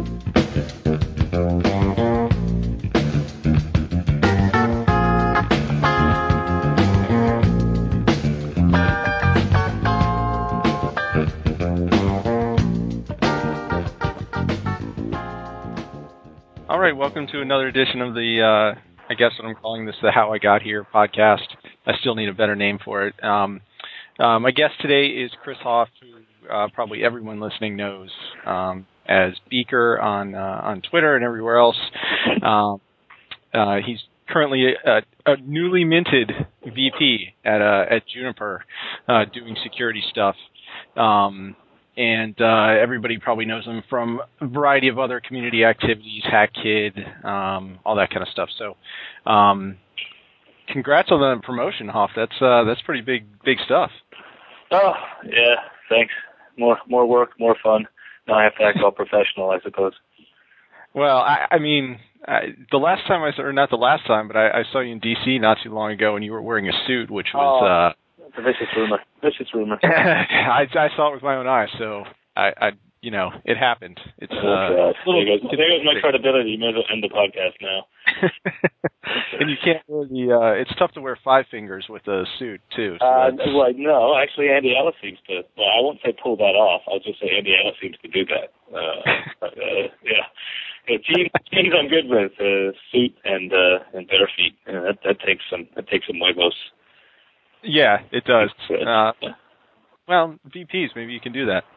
All right, welcome to another edition of the, I guess what I'm calling this, the How I Got Here podcast. I still need a better name for it. My guest today is Chris Hoff, who probably everyone listening knows as Beaker on Twitter and everywhere else. He's currently a newly minted VP at Juniper, doing security stuff. And everybody probably knows him from a variety of other community activities, HackKid, all that kind of stuff. So, congrats on the promotion, Hoff. That's pretty big stuff. Oh, yeah, thanks. More work, more fun. Now I have to act all professional, I suppose. Well, I mean, the last time not the last time, but I saw you in D.C. not too long ago, and you were wearing a suit, which was... It's a vicious rumor. I saw it with my own eyes, so I it happened. It's there goes my credibility. You may as well end the podcast now. And you can't wear it's tough to wear five fingers with a suit too. So well, no, actually, Andy Ellis seems to. Well, I won't say pull that off. I'll just say Andy Ellis seems to do that. Yeah, teams I'm good with, suit and bare feet. That takes some huevos. Yeah, it does. Well, VPs, maybe you can do that.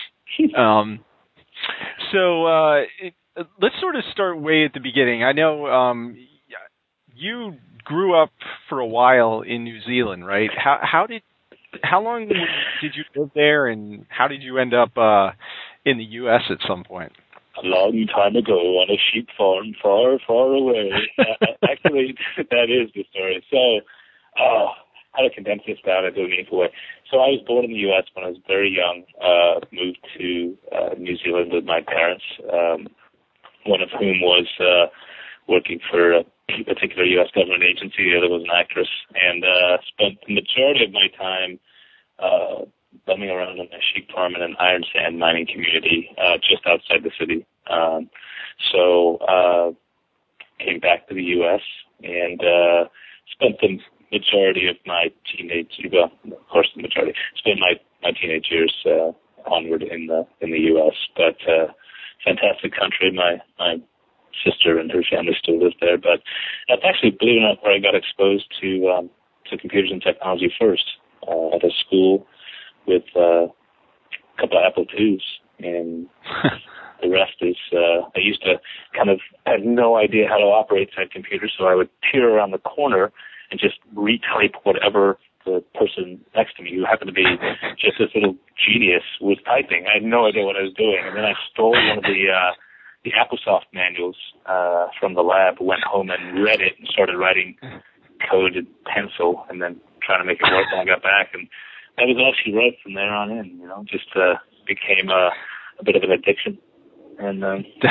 So let's sort of start way at the beginning. I know you grew up for a while in New Zealand, right? How long did you live there, and how did you end up in the U.S. at some point? A long time ago on a sheep farm far, far away. Actually, that is the story. So, how to condense this down into a meaningful way. So I was born in the U.S. when I was very young, moved to New Zealand with my parents, one of whom was working for a particular U.S. government agency, the other was an actress, and spent the majority of my time bumming around on a sheep farm in an iron sand mining community just outside the city. So came back to the U.S. and spent the majority of my teenage, well, of course the majority, spent my teenage years onward in the U.S. But fantastic country. My sister and her family still live there. But that's actually, believe it or not, where I got exposed to computers and technology first, at a school with a couple of Apple IIs, and the rest is, I used to kind of have no idea how to operate said computer, so I would peer around the corner and just retype whatever the person next to me, who happened to be just this little genius, was typing. I had no idea what I was doing. And then I stole one of the AppleSoft manuals from the lab, went home and read it and started writing code in pencil and then trying to make it work when I got back. And that was all she wrote from there on in, just became a bit of an addiction. And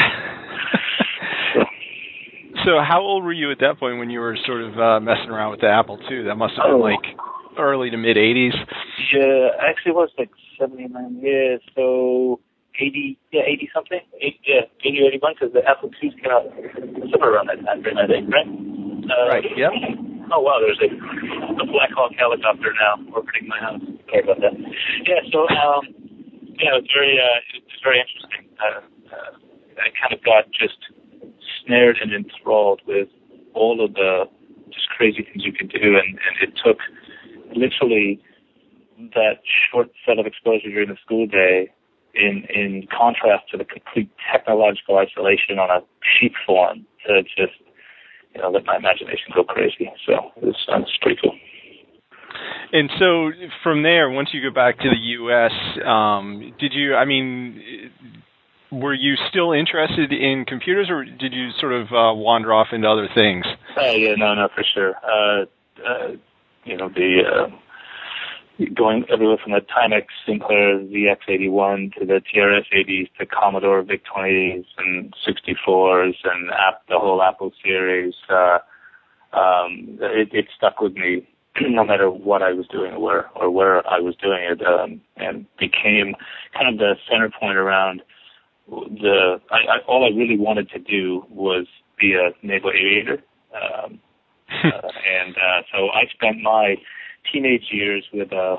So how old were you at that point when you were sort of messing around with the Apple II? That must have been like early to mid 80s. Yeah, actually it was like 79 years, so 80 something, 80 or 81, because the Apple IIs came out somewhere around that time frame, I think, right? Right. Yep. Oh wow, there's a Black Hawk helicopter now orbiting my house. Sorry about that. Yeah, so it was very interesting. I kind of got just snared and enthralled with all of the just crazy things you can do, and it took literally that short set of exposure during the school day in contrast to the complete technological isolation on a sheep farm to just let my imagination go crazy. So it was pretty cool. And so from there, once you go back to the U.S., were you still interested in computers, or did you sort of wander off into other things? No, for sure. Going everywhere from the Timex Sinclair ZX81 to the TRS-80s to Commodore VIC-20s and 64s and the whole Apple series. It stuck with me no matter what I was doing or where I was doing it, and became kind of the center point around all I really wanted to do was be a naval aviator. So I spent my teenage years with a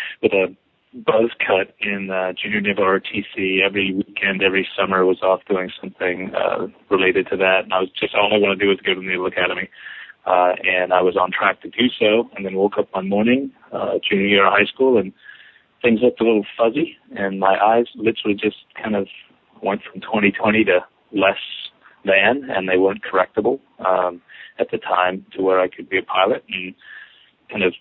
buzz cut in junior naval ROTC. Every weekend, every summer was off doing something related to that. And I was just, all I wanted to do was go to the Naval Academy. And I was on track to do so, and then woke up one morning, junior year of high school, and things looked a little fuzzy, and my eyes literally just kind of went from 20/20 to less than, and they weren't correctable at the time to where I could be a pilot. And kind of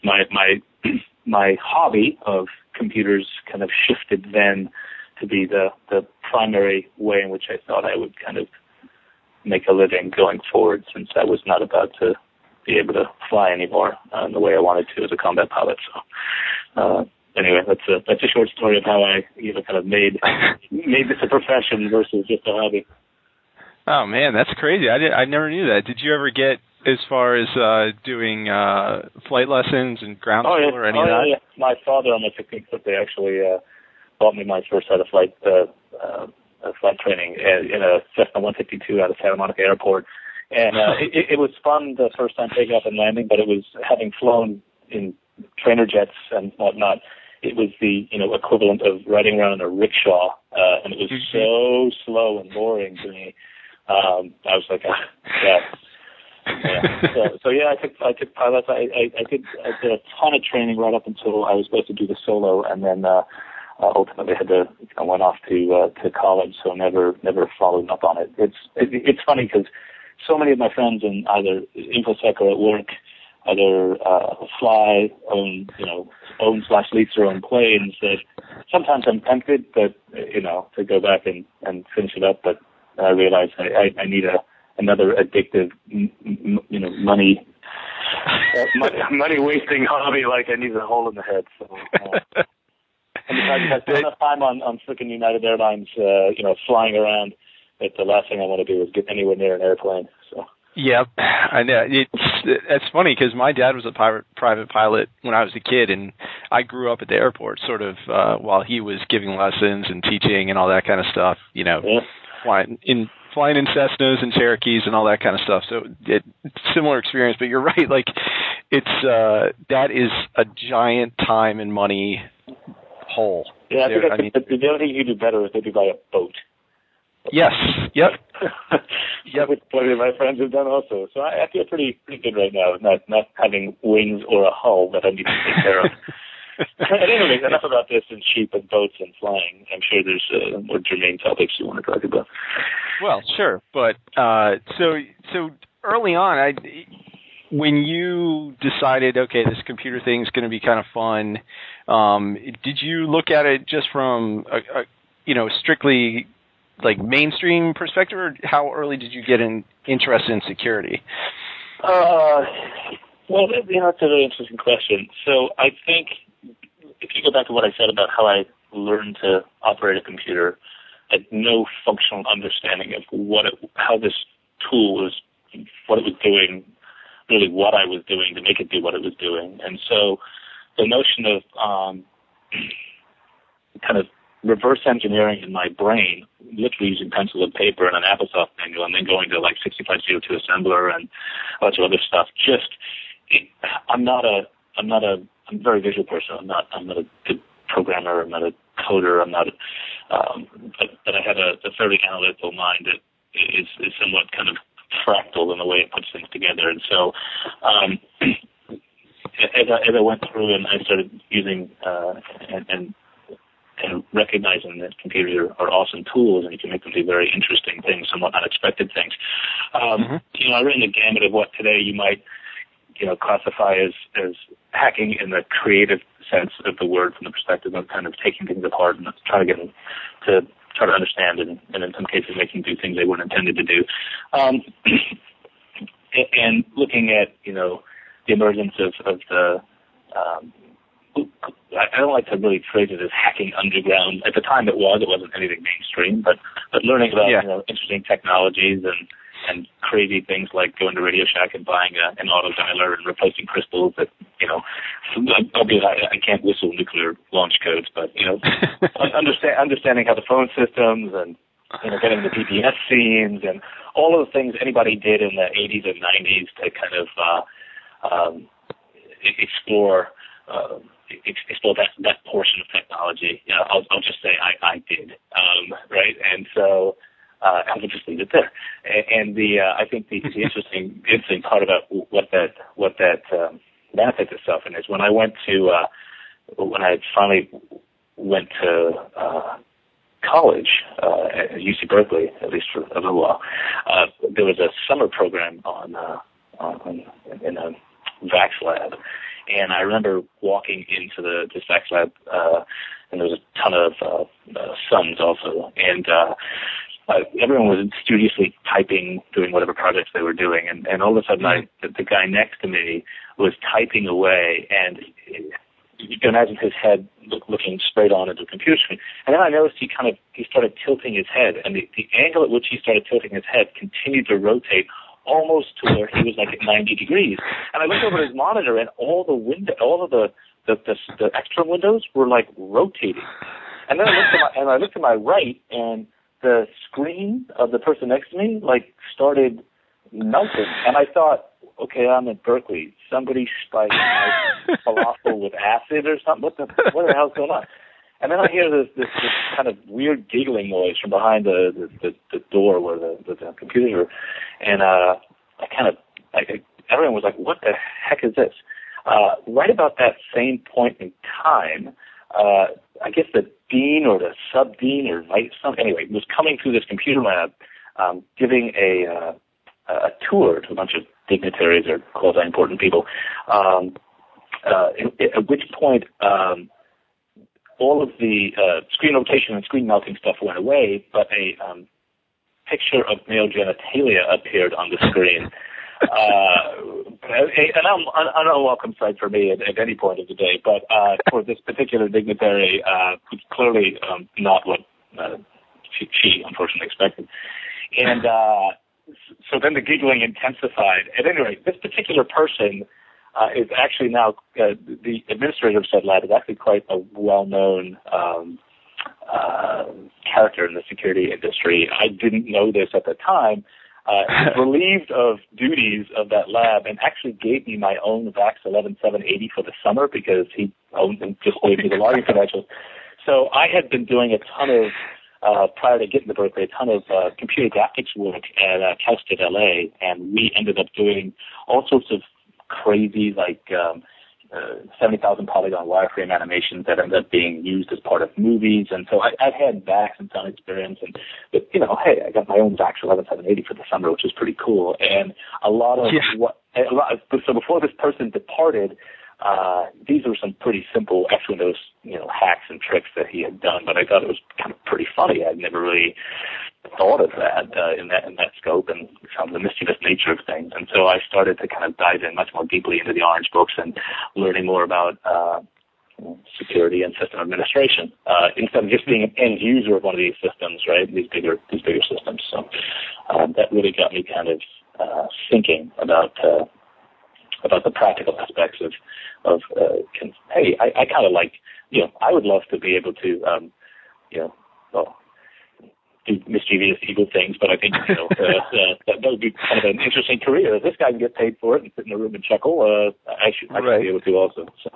my hobby of computers kind of shifted then to be the primary way in which I thought I would kind of make a living going forward, since I was not about to be able to fly anymore in the way I wanted to as a combat pilot. So anyway, that's a short story of how I kind of made this a profession versus just a hobby. Oh man, that's crazy. I never knew that. Did you ever get as far as doing flight lessons and ground school or any of that? Yeah. My father on my 15th birthday actually bought me my first set of flight training in a Cessna 152 out of Santa Monica Airport. And it was fun the first time taking off and landing, but it was, having flown in trainer jets and whatnot, it was the equivalent of riding around in a rickshaw, and it was so slow and boring to me. I was like, yeah. So yeah, I took pilots. I did a ton of training right up until I was supposed to do the solo, and then ultimately had to went off to college. So never followed up on it. It's funny because so many of my friends in either InfoSec or at work either fly, own/lease their own planes, that sometimes I'm tempted, but to go back and finish it up. But I realize I need another addictive, money wasting hobby. Like, I need a hole in the head. So, and besides, I spend enough time on freaking United Airlines, flying around, that the last thing I want to do is get anywhere near an airplane. So. Yep, I know. It's funny because my dad was a private pilot when I was a kid, and I grew up at the airport, sort of while he was giving lessons and teaching and all that kind of stuff. Flying in Cessnas and Cherokees and all that kind of stuff. So it's a similar experience, but you're right. Like, it's that is a giant time and money hole. Yeah, I think the only thing you do better is maybe buy a boat. Yes. Yep. Yep. Which plenty of my friends have done also. So I feel pretty good right now, not having wings or a hull that I need to take care of. But anyway, enough about this and sheep and boats and flying. I'm sure there's more germane topics you want to talk about. Well, sure, but so early on, when you decided, okay, this computer thing is going to be kind of fun, did you look at it just from a strictly like mainstream perspective, or how early did you get interested in security? Well, it's a really interesting question. So I think if you go back to what I said about how I learned to operate a computer, I had no functional understanding of how this tool was, what it was doing, really what I was doing to make it do what it was doing. And so the notion of kind of reverse engineering in my brain, literally using pencil and paper and an Applesoft manual, and then going to like 6502 assembler and a bunch of other stuff. I'm a very visual person. I'm not a good programmer. I'm not a coder. I'm not, but I have a fairly analytical mind that is somewhat kind of fractal in the way it puts things together. And so, as I went through and I started using and recognizing that computers are awesome tools and you can make them do very interesting things, somewhat unexpected things. I ran the gamut of what today you might, classify as hacking in the creative sense of the word, from the perspective of kind of taking things apart and trying to get them to try to understand and in some cases making do things they weren't intended to do. And looking at, the emergence of the I don't like to really phrase it as hacking underground. At the time it wasn't anything mainstream, but learning about interesting technologies and crazy things like going to Radio Shack and buying an auto dialer and replacing crystals that, obviously I can't whistle nuclear launch codes, but, understanding how the phone systems and getting the BBS scenes and all of the things anybody did in the 80s and 90s to kind of explore that portion of technology. I'll just say I did, right? And so I would just leave it there. And I think the interesting part about what that manifests itself in is when I finally went to college at UC Berkeley, at least for a little while, there was a summer program in a VAX lab, and I remember walking into this VAX lab, and there was a ton of sons also, and everyone was studiously typing, doing whatever projects they were doing, and all of a sudden the guy next to me was typing away, and you can imagine his head looking straight on into the computer screen. And then I noticed he started tilting his head, and the angle at which he started tilting his head continued to rotate almost to where he was like at 90 degrees. And I looked over at his monitor, and all of the extra windows were like rotating. And then I looked to my right, and the screen of the person next to me like started melting. And I thought, okay, I'm at Berkeley. Somebody spiked my falafel with acid or something. What the hell's going on? And then I hear this kind of weird giggling noise from behind the door where the computers were, and everyone was like, "What the heck is this?" Right about that same point in time, I guess the dean or the sub-dean or anyway, was coming through this computer lab, giving a tour to a bunch of dignitaries or quasi-important people, at which point all of the screen rotation and screen melting stuff went away, but a picture of male genitalia appeared on the screen. An unwelcome sight for me at any point of the day, but for this particular dignitary, it's clearly not what she unfortunately expected. And so then the giggling intensified. At any rate, this particular person is actually now, the administrator of said lab is actually quite a well-known character in the security industry. I didn't know this at the time. He's relieved of duties of that lab and actually gave me my own VAX 11780 for the summer because he owned and just gave me the login credentials. So I had been doing a ton of, prior to getting to Berkeley, a ton of computer graphics work at Cal State LA, and we ended up doing all sorts of crazy, 70,000 polygon wireframe animations that ended up being used as part of movies. And so I've had VAX and some experience, but hey, I got my own VAX 11780 for the summer, which is pretty cool. And so before this person departed, these were some pretty simple X Windows, hacks and tricks that he had done, but I thought it was kind of pretty funny. I'd never really thought of that in that scope and some of the mischievous nature of things. And so I started to kind of dive in much more deeply into the Orange books and learning more about security and system administration instead of just being an end user of one of these systems, right? These bigger systems. So that really got me kind of thinking about the practical aspects of hey, I kind of like, I would love to be able to, do mischievous, evil things, but I think, that would be kind of an interesting career. If this guy can get paid for it and sit in a room and chuckle, I should be able to also. So.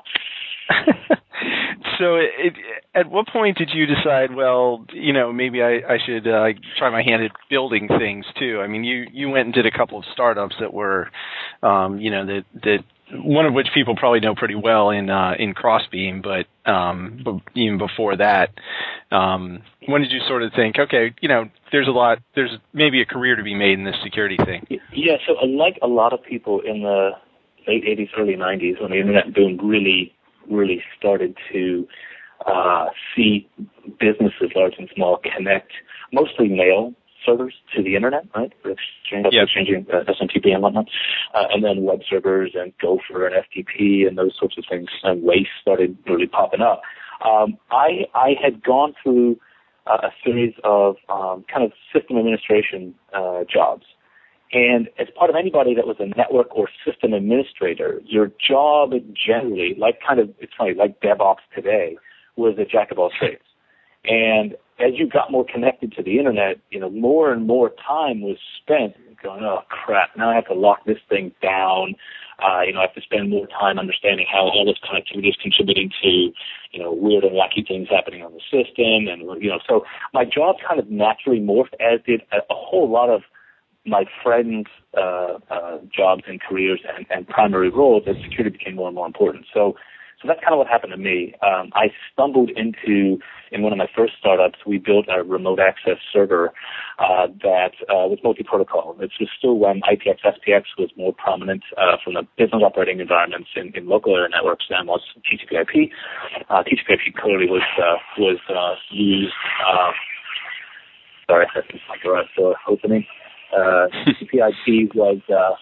So at what point did you decide, well, maybe I should try my hand at building things too? I mean, you went and did a couple of startups that were, that one of which people probably know pretty well in Crossbeam, but even before that, when did you sort of think, okay, there's maybe a career to be made in this security thing? Yeah, so like a lot of people in the late 80s, early 90s, when the internet boom really started to see businesses, large and small, connect mostly mail servers to the internet, right? Exchanging SMTP and whatnot, and then web servers and Gopher and FTP and those sorts of things, and Waste started really popping up. I had gone through a series of kind of system administration jobs. And as part of anybody that was a network or system administrator, your job generally, it's funny, like DevOps today, was a jack of all trades. And as you got more connected to the internet, more and more time was spent going, oh crap, now I have to lock this thing down. I have to spend more time understanding how all this connectivity is contributing to, weird and wacky things happening on the system. And, so my job kind of naturally morphed, as did a whole lot of my friends' jobs and careers and primary roles as security became more and more important. So that's kind of what happened to me. I stumbled in one of my first startups, we built a remote access server that was multi-protocol. This was still when IPX, SPX was more prominent from the business operating environments in local area networks than was TCP/IP. TCP/IP clearly was used. Sorry, that's my garage door opening. TCP/IP was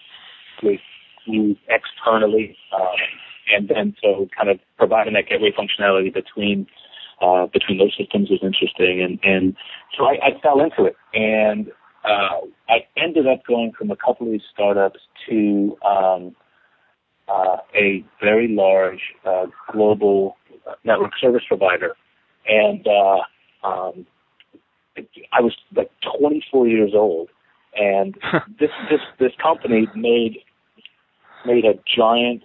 used externally. And then so kind of providing that gateway functionality between those systems was interesting. And so I fell into it. And I ended up going from a couple of these startups to a very large global network service provider. And I was like 24 years old. And this company made a giant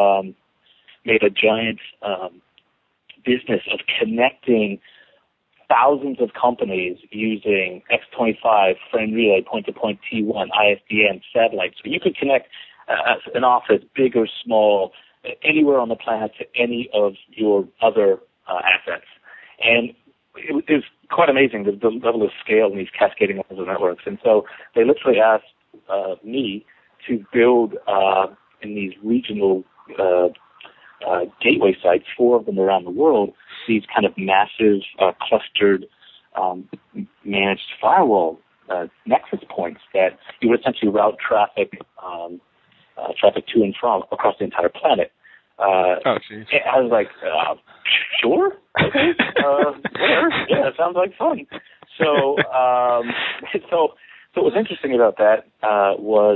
business of connecting thousands of companies using X25, frame relay, point-to-point T1, ISDN, satellites. So you could connect an office, big or small, anywhere on the planet to any of your other assets. And it was quite amazing, the level of scale in these cascading levels of networks. And so they literally asked me to build in these regional gateway sites, 4 of them around the world, these kind of massive clustered managed firewall nexus points that you would essentially route traffic to and from across the entire planet. Oh, geez. I was like, sure, okay, whatever. Yeah, that sounds like fun. So what was interesting about that was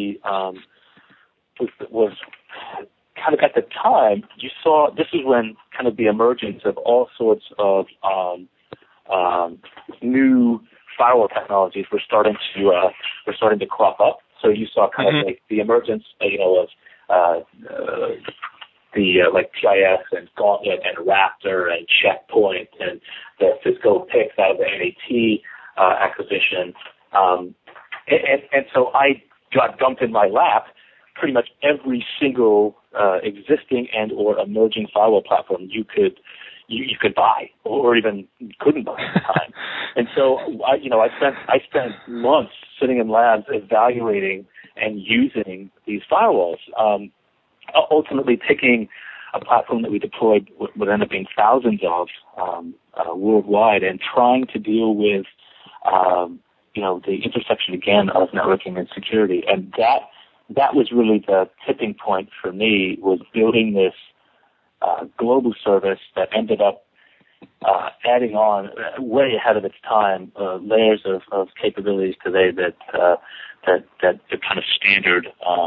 kind of at the time, you saw, this is when kind of the emergence of all sorts of new firewall technologies were starting to crop up. So you saw kind of like the emergence, of like TIS and Gauntlet and Raptor and Checkpoint and the Cisco PIX out of the NAT acquisition. And so I got dumped in my lap pretty much every single existing and or emerging firewall platform you could buy or even couldn't buy at the time. And so I spent months sitting in labs evaluating and using these firewalls. Ultimately picking a platform that we deployed would end up being thousands of worldwide, and trying to deal with the intersection again of networking and security. And that was really the tipping point for me, was building this global service that ended up adding on way ahead of its time layers of capabilities today that are kind of standard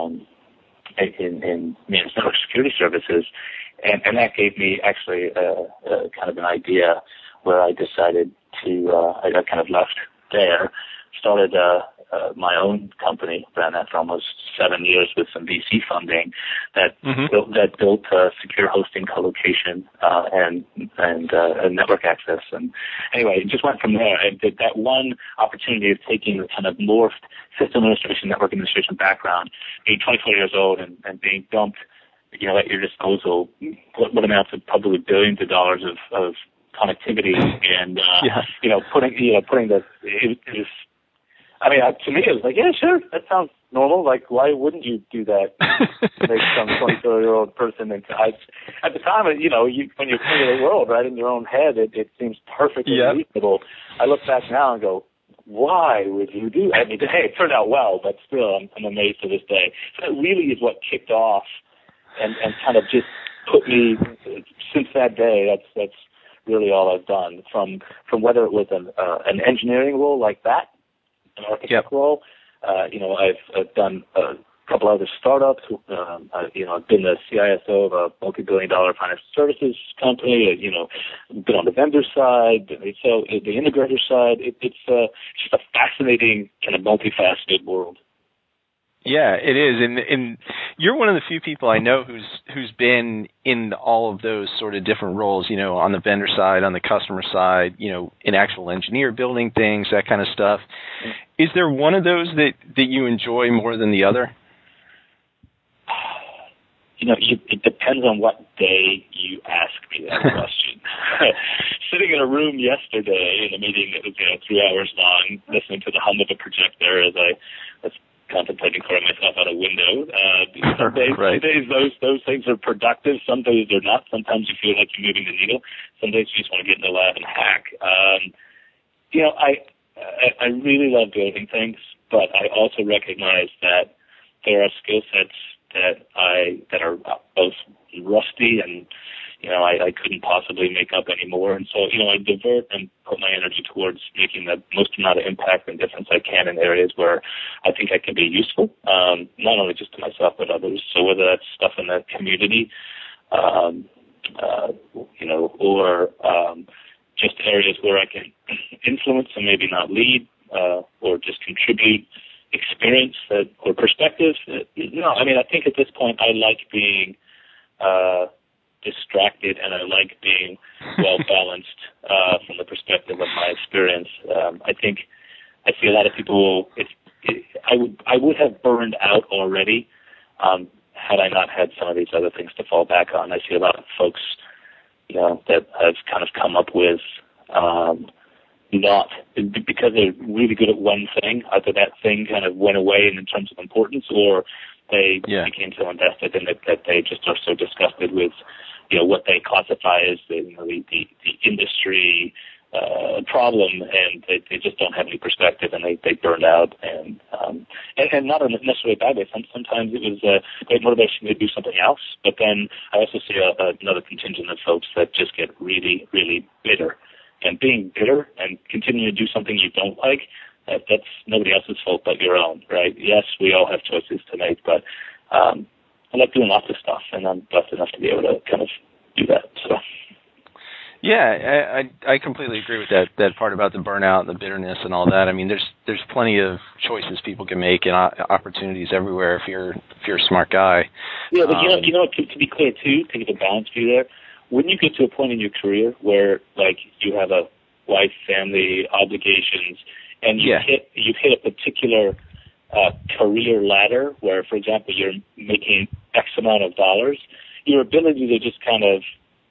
in managed network security services. And that gave me actually kind of an idea where I decided to I kind of left there, started my own company, ran that for almost 7 years with some VC funding that built secure hosting, co-location, and network access. And anyway, it just went from there. And that one opportunity of taking the kind of morphed system administration, network administration background, being 24 years old and being dumped, at your disposal, what amounts to probably billions of dollars of connectivity, and putting the it was. I mean, to me, it was like, yeah, sure, that sounds normal. Like, why wouldn't you do that to make some 24-year-old person into? At the time, when you're coming to the world, right, in your own head, it seems perfectly reasonable. I look back now and go, why would you do that? I mean, hey, it turned out well, but still, I'm amazed to this day. So that really is what kicked off and kind of just put me, since that day, that's really all I've done, from whether it was an engineering role like that, an architect role. I've done couple other startups. I've been the CISO of a multi-billion-dollar financial services company. Been on the vendor side, so the integrator side. It's just a fascinating kind of multifaceted world. Yeah, it is, and you're one of the few people I know who's been in all of those sort of different roles. On the vendor side, on the customer side, in actual engineer building things, that kind of stuff. Is there one of those that you enjoy more than the other? It depends on what day you ask me that question. Sitting in a room yesterday in a meeting that was 3 hours long, listening to the hum of a projector as I was contemplating throwing myself out a window. Some days those things are productive. Some days they're not. Sometimes you feel like you're moving the needle. Some days you just want to get in the lab and hack. I really love building things, but I also recognize that there are skill sets that are both rusty and I couldn't possibly make up anymore. And so, I divert and put my energy towards making the most amount of impact and difference I can in areas where I think I can be useful, not only just to myself but others. So whether that's stuff in the community, or just areas where I can influence and maybe not lead, or just contribute experience or perspective. I think at this point I like being distracted, and I like being well balanced from the perspective of my experience. I think I see a lot of people. I would have burned out already had I not had some of these other things to fall back on. I see a lot of folks, that have kind of come up with not because they're really good at one thing. Either that thing kind of went away in terms of importance, or they became so invested in it that they just are so disgusted with what they classify as the industry problem, and they just don't have any perspective, and they burned out, and not in necessarily a bad way. Sometimes it was great motivation to do something else, but then I also see another contingent of folks that just get really, really bitter. And being bitter and continuing to do something you don't like, that's nobody else's fault but your own, right? Yes, we all have choices to make, but I like doing lots of stuff, and I'm blessed enough to be able to kind of do that. So. Yeah, I completely agree with that part about the burnout and the bitterness and all that. I mean, there's plenty of choices people can make and opportunities everywhere if you're a smart guy. Yeah, but to be clear too, to get the balance view there, when you get to a point in your career where like you have a wife, family, obligations, and you've hit a particular career ladder where, for example, you're making X amount of dollars, your ability to just kind of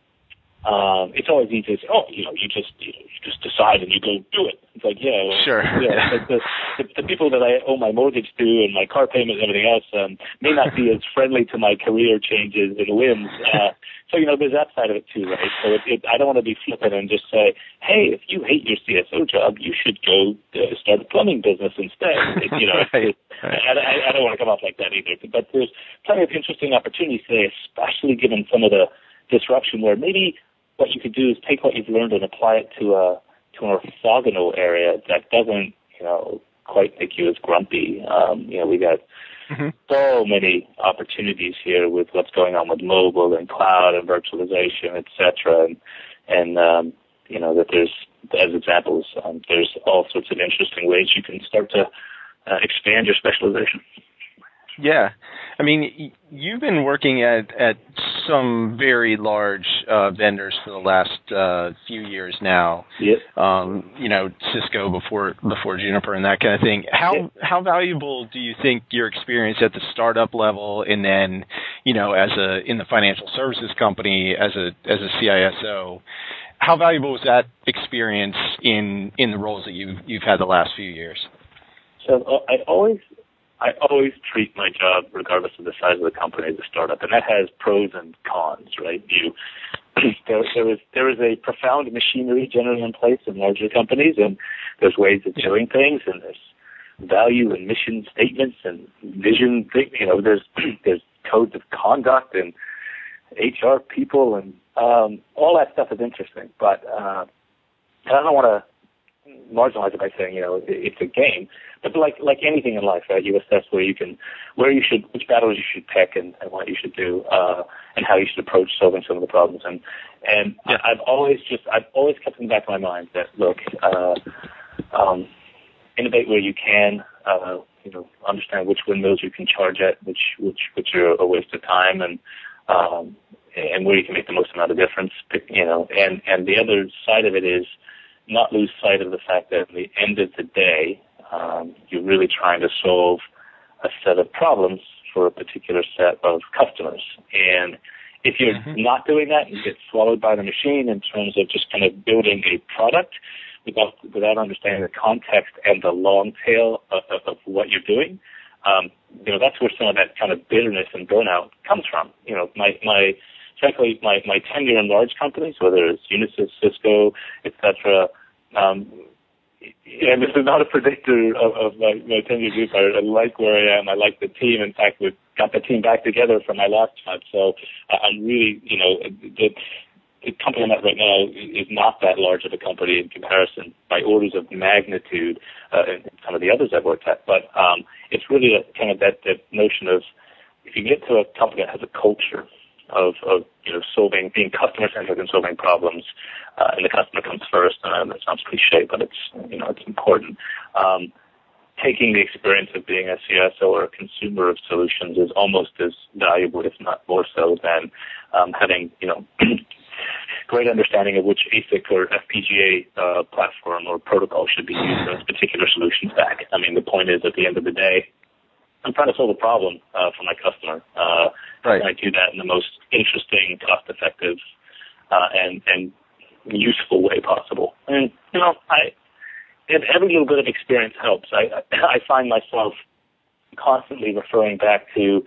it's always easy to say, you just decide and you go do it. It's like, sure. Yeah. Like the people that I owe my mortgage to and my car payment and everything else may not be as friendly to my career changes and whims. So, there's that side of it too, right? So I don't want to be flippant and just say, hey, if you hate your CSO job, you should go start a plumbing business instead. Right. I don't want to come off like that either. But there's plenty of interesting opportunities today, especially given some of the disruption where maybe what you could do is take what you've learned and apply it to an orthogonal area that doesn't, quite make you as grumpy. We got so many opportunities here with what's going on with mobile and cloud and virtualization, et cetera. And that there's, as examples, there's all sorts of interesting ways you can start to expand your specialization. Yeah. I mean, you've been working at some very large vendors for the last few years now. Yep. Cisco before Juniper and that kind of thing. How valuable do you think your experience at the startup level and then, in the financial services company as a CISO, how valuable was that experience in the roles that you've had the last few years? So I always treat my job, regardless of the size of the company, as a startup, and that has pros and cons, right? There is a profound machinery generally in place in larger companies, and there's ways of doing things, and there's value and mission statements and vision. There's codes of conduct and HR people, and all that stuff is interesting. But I don't want to marginalize it by saying, it's a game. But like anything in life, right? You assess which battles you should pick and what you should do, and how you should approach solving some of the problems. And yeah. I've always kept in the back of my mind that, look, innovate where you can, understand which windmills you can charge at, which are a waste of time, and where you can make the most amount of difference, and the other side of it is not lose sight of the fact that at the end of the day, you're really trying to solve a set of problems for a particular set of customers. And if you're not doing that, you get swallowed by the machine in terms of just kind of building a product without understanding the context and the long tail of what you're doing. That's where some of that kind of bitterness and burnout comes from. Frankly, my tenure in large companies, whether it's Unisys, Cisco, etc., and this is not a predictor of my tenure group. I like where I am. I like the team. In fact, we got the team back together from my last job. So I'm really, the company I'm at right now is not that large of a company in comparison by orders of magnitude in some of the others I've worked at. But it's really kind of that notion of, if you get to a company that has a culture of being customer centric and solving problems, and the customer comes first. That sounds cliche, but it's important. Taking the experience of being a CSO or a consumer of solutions is almost as valuable, if not more so, than having great understanding of which ASIC or FPGA platform or protocol should be used in this particular solution stack. I mean, the point is, at the end of the day, I'm trying to solve a problem for my customer. Right. And I do that in the most interesting, cost-effective, and useful way possible. And every little bit of experience helps. I find myself constantly referring back to,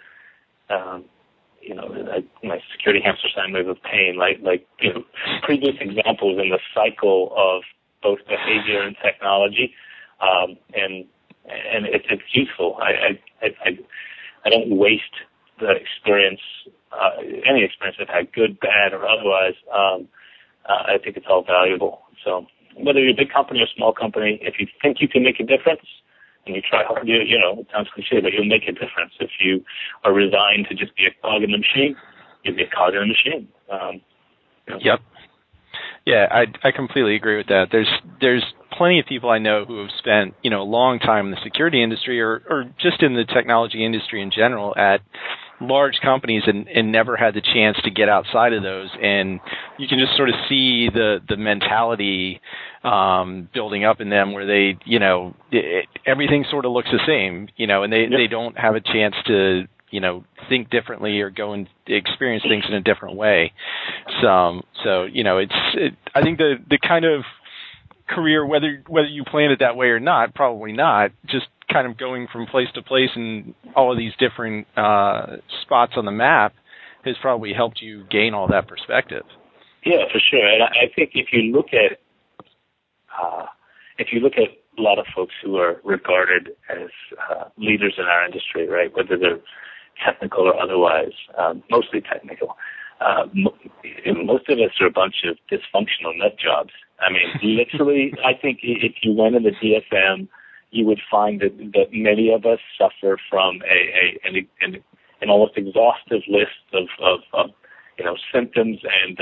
my security hamster sine wave of pain, like previous examples in the cycle of both behavior and technology, and it's useful. I don't waste the experience, any experience I've had, good, bad, or otherwise. I think it's all valuable. So whether you're a big company or a small company, if you think you can make a difference and you try hard, it sounds cliche, but you'll make a difference. If you are resigned to just be a cog in the machine, you'll be a cog in the machine. Yep. Yeah, I completely agree with that. There's plenty of people I know who have spent, a long time in the security industry or just in the technology industry in general at large companies and never had the chance to get outside of those. And you can just sort of see the mentality building up in them where they, everything sort of looks the same, and they don't have a chance to, think differently or go and experience things in a different way. So I think the kind of career, whether you plan it that way or not, probably not, just kind of going from place to place and all of these different spots on the map has probably helped you gain all that perspective. Yeah, for sure. And I think if you look at a lot of folks who are regarded as leaders in our industry, right, whether they're technical or otherwise, mostly technical. Most of us are a bunch of dysfunctional nut jobs. I mean, literally, I think if you went in the DFM, you would find that many of us suffer from an almost exhaustive list of symptoms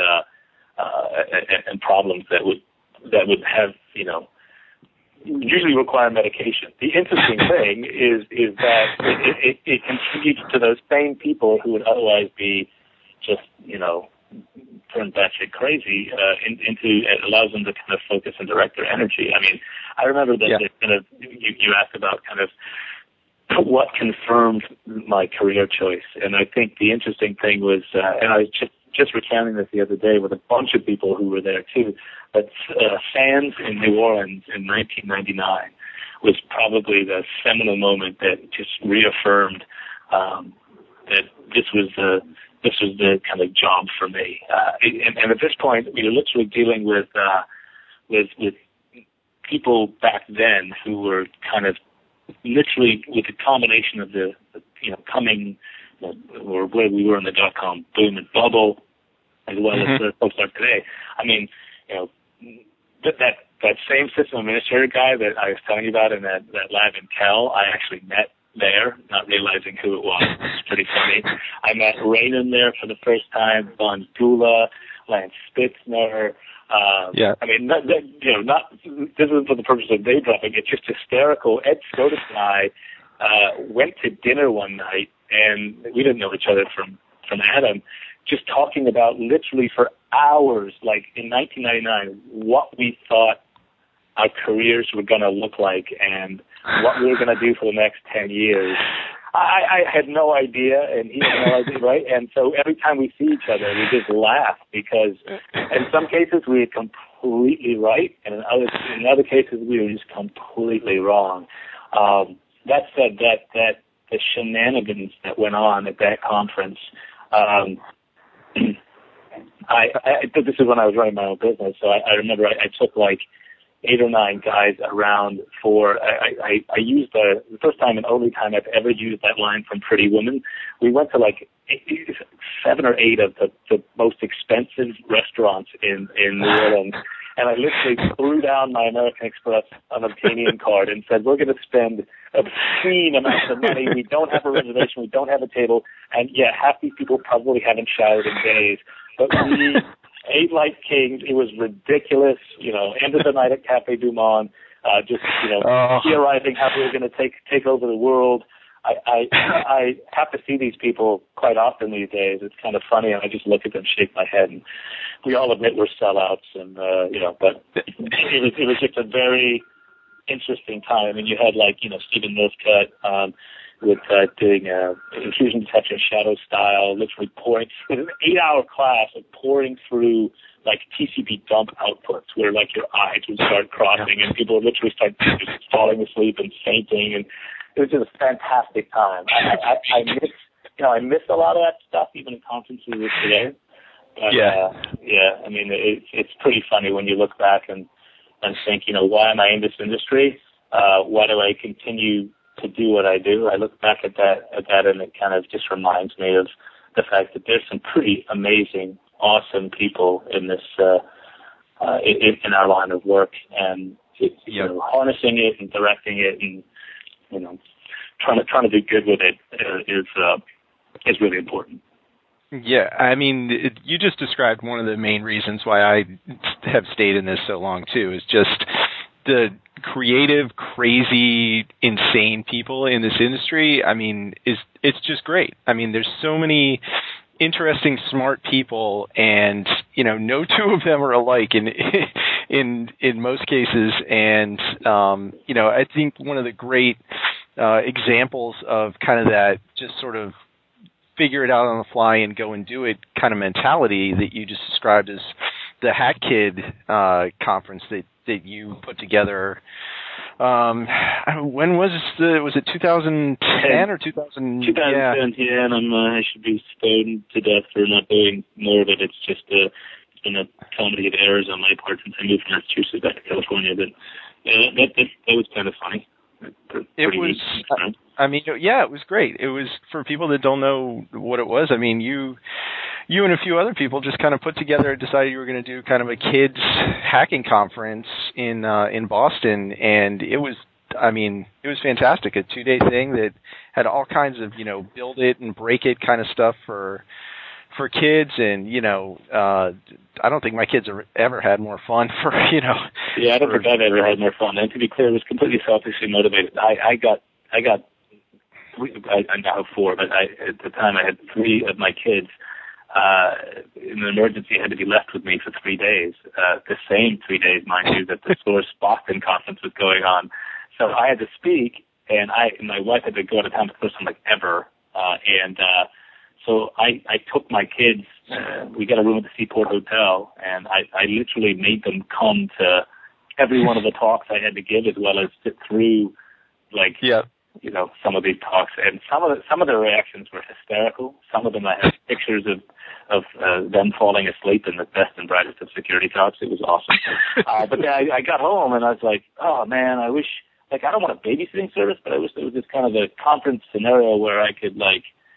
and problems that would have usually require medication. The interesting thing is that it contributes to those same people who would otherwise be just, turned batshit crazy, it allows them to kind of focus and direct their energy. I mean, I remember that kind of, you asked about kind of what confirmed my career choice. And I think the interesting thing was, and I was just recounting this the other day with a bunch of people who were there too, but Sands in New Orleans in 1999 was probably the seminal moment that just reaffirmed that this was the kind of job for me. And at this point, we were literally dealing with people back then who were kind of literally with the combination of the coming, or where we were in the dot-com boom and bubble, as well as the folks are today. I mean, that that same system administrator guy that I was telling you about in that lab in Cal, I actually met there, not realizing who it was. It's pretty funny. I met Raymond there for the first time, Von Gula, Lance Spitzner. I mean, not this isn't for the purpose of day dropping. It's just hysterical. Ed Scotus and I went to dinner one night, and we didn't know each other from Adam, just talking about literally for hours, like in 1999, what we thought our careers were going to look like and what we were going to do for the next 10 years. I had no idea, and he had no idea, right? And so every time we see each other, we just laugh because in some cases we were completely right, and in other cases we were just completely wrong. That said, that the shenanigans that went on at that conference, this is when I was running my own business, so I remember I took like 8 or 9 guys around for, I used the first time and only time I've ever used that line from Pretty Woman. We went to like 7 or 8 of the most expensive restaurants in New Orleans, and I literally threw down my American Express unobtainium card and said, we're going to spend obscene amounts of money. We don't have a reservation. We don't have a table. And yeah, half these people probably haven't showered in days, but we ate like kings. It was ridiculous. Ended the night at Cafe Du Monde, theorizing how we were going to take over the world. I have to see these people quite often these days. It's kind of funny, and I just look at them, shake my head, and we all admit we're sellouts, and but it was just a very interesting time. I mean, you had like Stephen Northcutt with doing intrusion detection shadow style, literally pouring with an 8-hour class of pouring through like TCP dump outputs where like your eyes would start crossing and people would literally start just falling asleep and fainting, and it was just a fantastic time. I miss a lot of that stuff even in conferences today. But, I mean, it's pretty funny when you look back and think, why am I in this industry? Why do I continue to do what I do? I look back at that and it kind of just reminds me of the fact that there's some pretty amazing, awesome people in this, in our line of work, and harnessing it and directing it and, trying to do good with it is really important. Yeah, I mean, you just described one of the main reasons why I have stayed in this so long, too, is just the creative, crazy, insane people in this industry. I mean, it's just great. I mean, there's so many interesting, smart people, and, no two of them are alike in most cases. And, I think one of the great examples of kind of that just sort of figure it out on the fly and go and do it kind of mentality that you just described as the Hack Kid conference that you put together. When was it 2010 or 2000? 2010, yeah, and I should be stoned to death for not doing more of it. It's just it's been a comedy of errors on my part since I moved from Massachusetts back to California, but that was kind of funny. It was, I mean, yeah, it was great. It was, for people that don't know what it was, I mean, you and a few other people just kind of put together, decided you were going to do kind of a kids hacking conference in Boston, and it was fantastic. A 2-day thing that had all kinds of, build it and break it kind of stuff for kids, and I don't think my kids have ever had more fun for Yeah, I don't think I've ever had more fun. And to be clear, it was completely selfishly motivated. I now have 4, but at the time I had 3 of my kids in an emergency had to be left with me for 3 days. The same 3 days, mind you, that the Source Boston conference was going on. So I had to speak, and my wife had to go out of town for the first time like ever, so I took my kids, we got a room at the Seaport Hotel, and I literally made them come to every one of the talks I had to give, as well as sit through, some of these talks. And some of the reactions were hysterical. Some of them I have pictures of them falling asleep in the best and brightest of security talks. It was awesome. But then I got home, and I was like, oh, man, I wish, I don't want a babysitting service, but it was just kind of a conference scenario where I could,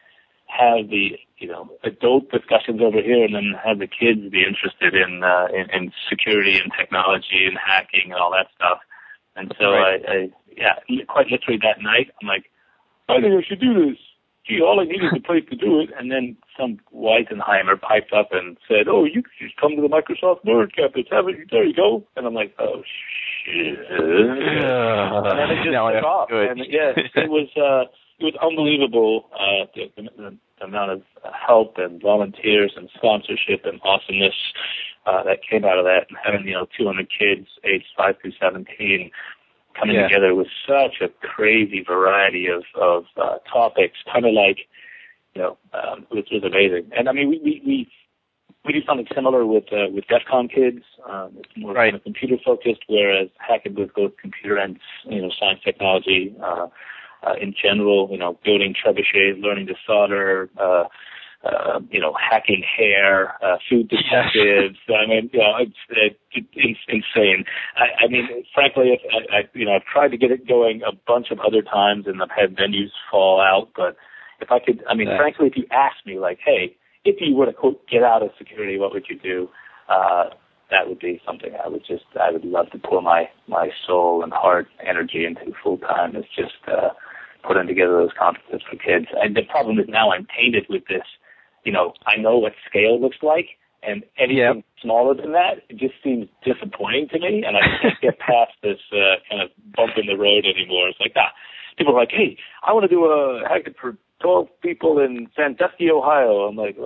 have the adult discussions over here, and then have the kids be interested in security and technology and hacking and all that stuff. And so I quite literally that night, I'm like, I think I should do this. Gee, all I need is a place to do it. And then some Weisenheimer piped up and said, oh, you could just come to the Microsoft Nerd Campus. There you go. And I'm like, oh, shit. And then it just took off. And it was unbelievable, the amount of help and volunteers and sponsorship and awesomeness that came out of that. And having, 200 kids aged 5 through 17 coming together with such a crazy variety of topics, kind of like, it was amazing. And I mean, we do something similar with DEF CON kids. It's more kind of computer focused, whereas Hacking with both computer and science technology in general. Building trebuchets, learning to solder. Hacking hair, food detectives. I mean, it's insane. I mean, frankly, I've tried to get it going a bunch of other times, and I've had venues fall out. But if I could, frankly, if you asked me, like, hey, if you were to quote get out of security, what would you do? That would be something I would love to pour my soul and heart, energy into full time. It's just putting together those conferences for kids. And the problem is now I'm tainted with this. I know what scale looks like, and anything smaller than that, it just seems disappointing to me, and I can't get past this kind of bump in the road anymore. It's like, people are like, hey, I want to do a hacking for 12 people in Sandusky, Ohio. I'm like,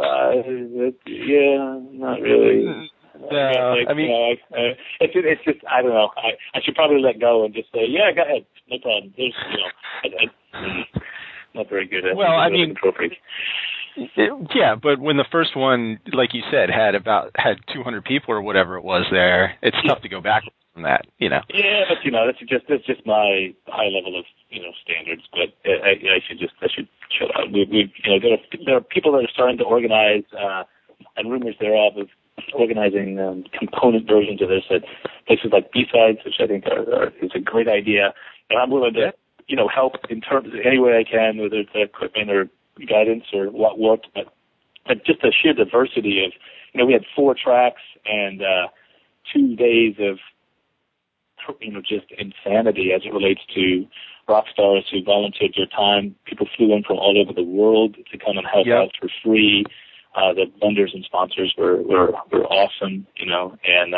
not really. It's just, I don't know. I should probably let go and just say, yeah, go ahead, no problem. There's, not very good at control freak. Yeah, but when the first one, like you said, had 200 people or whatever it was there, it's tough to go back from that, Yeah, but that's just my high level of standards. But I should chill out. There are people that are starting to organize, and rumors thereof of organizing component versions of this at places like B-Sides, which I think is a great idea. And I'm willing to help in terms of any way I can, whether it's equipment or guidance or what worked, but just the sheer diversity of, we had 4 tracks and 2 days of, just insanity as it relates to rock stars who volunteered their time. People flew in from all over the world to come and help out for free. The vendors and sponsors were awesome, and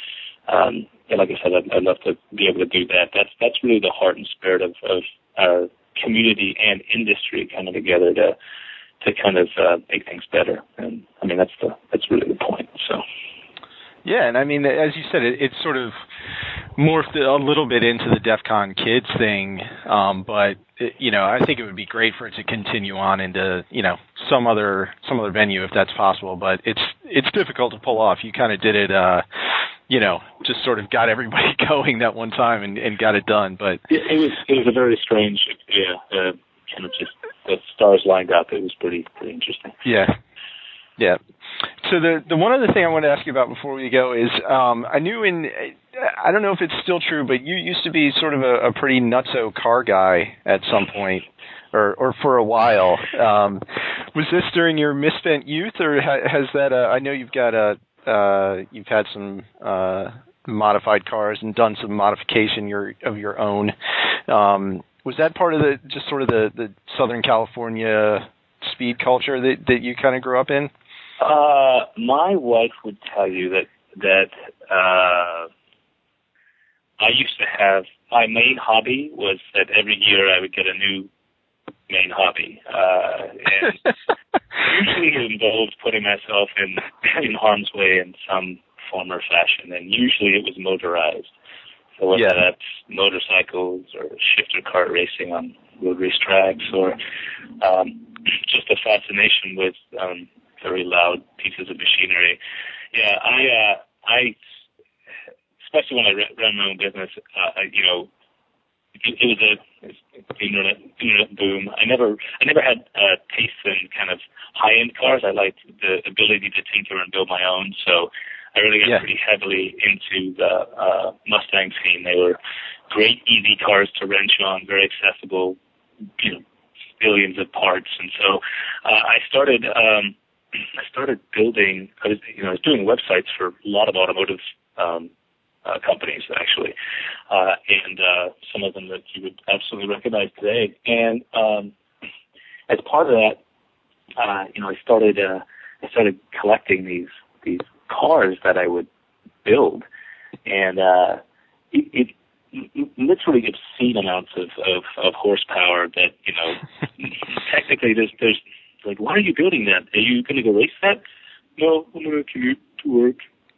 like I said, I'd love to be able to do that. That's really the heart and spirit of our community and industry coming together to kind of make things better. And I mean, that's really the point. So. Yeah, and I mean, as you said, it sort of morphed a little bit into the DEF CON Kids thing, but I think it would be great for it to continue on into some other venue if that's possible. But it's difficult to pull off. You kind of did it, just sort of got everybody going that one time and got it done. But it was a very strange, kind of just the stars lined up. It was pretty interesting. Yeah. Yeah. So the one other thing I wanted to ask you about before we go is I knew I don't know if it's still true, but you used to be sort of a pretty nutso car guy at some point, or for a while. Was this during your misspent youth, or has that? I know you've had some modified cars and done some modification of your own. Was that part of the Southern California speed culture that you kind of grew up in? My wife would tell you that I used to have, my main hobby was that every year I would get a new main hobby, and usually it involved putting myself in harm's way in some form or fashion, and usually it was motorized. So whether that's motorcycles or shifter kart racing on road race tracks, or just a fascination with very loud pieces of machinery. Yeah, I especially when I ran my own business, it was the internet boom. I never had taste in kind of high-end cars. I liked the ability to tinker and build my own, so I really got pretty heavily into the Mustang scene. They were great, easy cars to wrench on, very accessible, billions of parts. And so I started building. I was doing websites for a lot of automotive companies, actually, and some of them that you would absolutely recognize today. And as part of that, I started collecting these cars that I would build, and it literally obscene amounts of horsepower that, technically there's like, why are you building that? Are you going to go race that? No, I'm going to commute to work.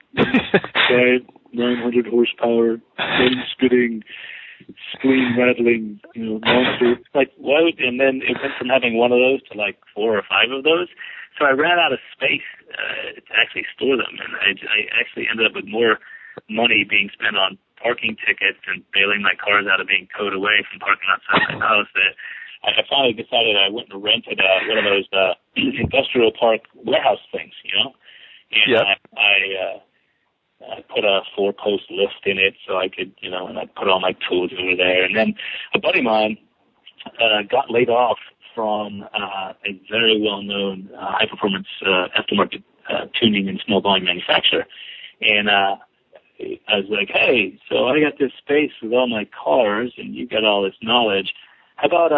900 horsepower, spitting, spleen rattling, monster. Like, why would? And then it went from having one of those to like 4 or 5 of those. So I ran out of space to actually store them, and I actually ended up with more money being spent on parking tickets and bailing my cars out of being towed away from parking outside my house that I finally decided I went and rented one of those industrial park warehouse things, And yep. I put a 4-post lift in it so I could, and I put all my tools over there. And then a buddy of mine got laid off from a very well-known high-performance aftermarket tuning and small volume manufacturer. And I was like, hey, so I got this space with all my cars, and you got all this knowledge. How about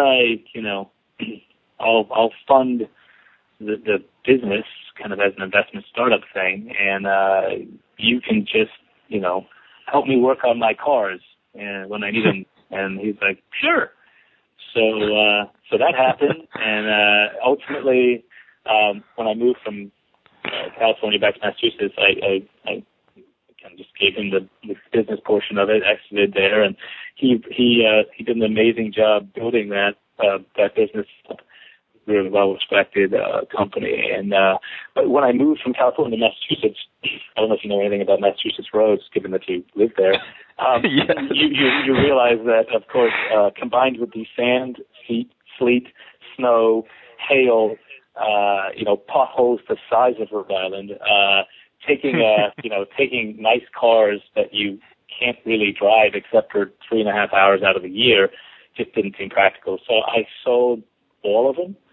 I'll fund the business kind of as an investment startup thing, and you can just, help me work on my cars and when I need them. And he's like, sure. So that happened, and ultimately, when I moved from California back to Massachusetts, I kind of just gave him the business portion of it, exited there, and he did an amazing job building that business, really well-respected company. And but when I moved from California to Massachusetts, I don't know if you know anything about Massachusetts roads, given that you live there. Yes. You realize that, of course, combined with the sand, sleet, snow, hail, potholes the size of Rhode Island, taking nice cars that you can't really drive except for 3.5 hours out of the year just didn't seem practical. So I sold all of them,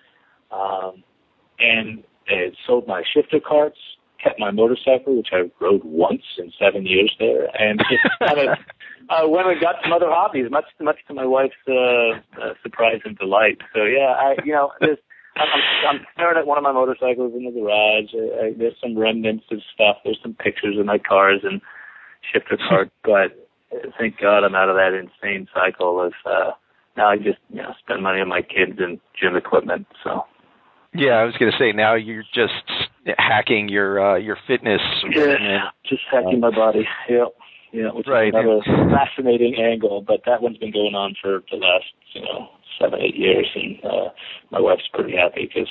and sold my shifter carts, kept my motorcycle, which I rode once in 7 years there, and just kind of went and got some other hobbies, much to my wife's surprise and delight. So yeah, I'm staring at one of my motorcycles in the garage. There's some remnants of stuff. There's some pictures of my cars and shifter carts, but thank God I'm out of that insane cycle of now I just spend money on my kids and gym equipment. So yeah, I was going to say now you're just hacking your fitness. Just hacking my body. Yeah, which right. is another fascinating angle. But that one's been going on for the last 7-8 years, and my wife's pretty happy because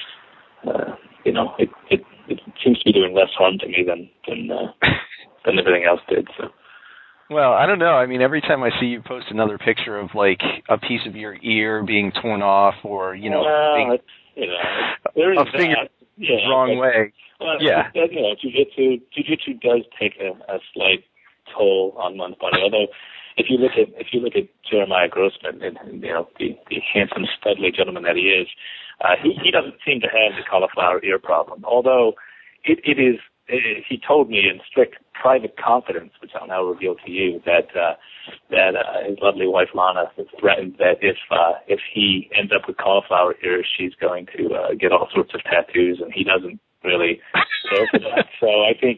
it seems to be doing less harm to me than everything else did. So. Well, I don't know. I mean, every time I see you post another picture of like a piece of your ear being torn off, or there is a finger the wrong way. Well, yeah. Jiu-jitsu does take a slight toll on one's body. Although, if you look at Jeremiah Grossman and the handsome, studly gentleman that he is, he doesn't seem to have the cauliflower ear problem. Although it is. He told me in strict private confidence, which I'll now reveal to you, that his lovely wife Lana has threatened that if he ends up with cauliflower ears, she's going to get all sorts of tattoos, and he doesn't really care for that. So I think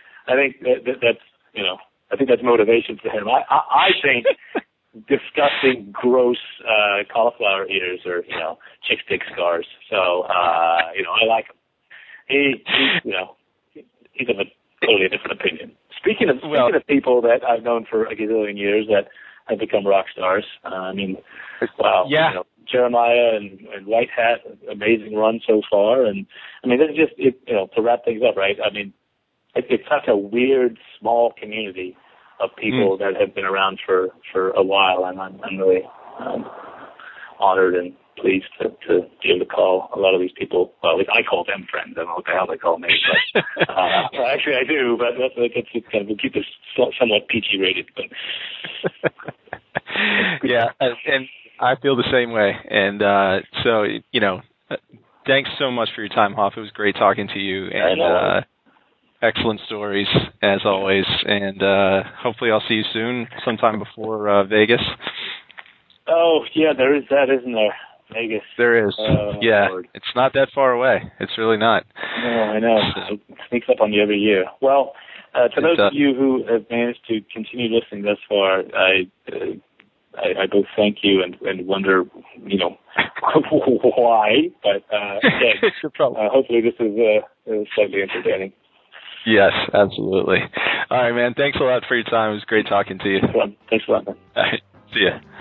that's motivation for him. I think disgusting, gross cauliflower ears are chick stick scars. So I like him. He's of a totally different opinion. Speaking of people that I've known for a gazillion years that have become rock stars, wow. Yeah. Jeremiah and White Hat, amazing run so far. And I mean, this is just to wrap things up, right? I mean, it's such a weird, small community of people that have been around for a while, and I'm really honored and pleased to be able to call a lot of these people. Well, I call them friends. I don't know what the hell they call me, but actually I do. But that's kind of keep this somewhat PG rated. But yeah, and I feel the same way. And so, thanks so much for your time, Hoff. It was great talking to you. And excellent stories, as always. And hopefully I'll see you soon, sometime before Vegas. Oh, yeah, there is that, isn't there? Vegas. There is. Yeah. Lord. It's not that far away. It's really not. No, I know. It sneaks up on you every year. Well, to those of you who have managed to continue listening thus far, I both thank you and wonder, why. But again, hopefully this is slightly entertaining. Yes, absolutely. All right, man. Thanks a lot for your time. It was great talking to you. Thanks a lot, man. All right. See ya.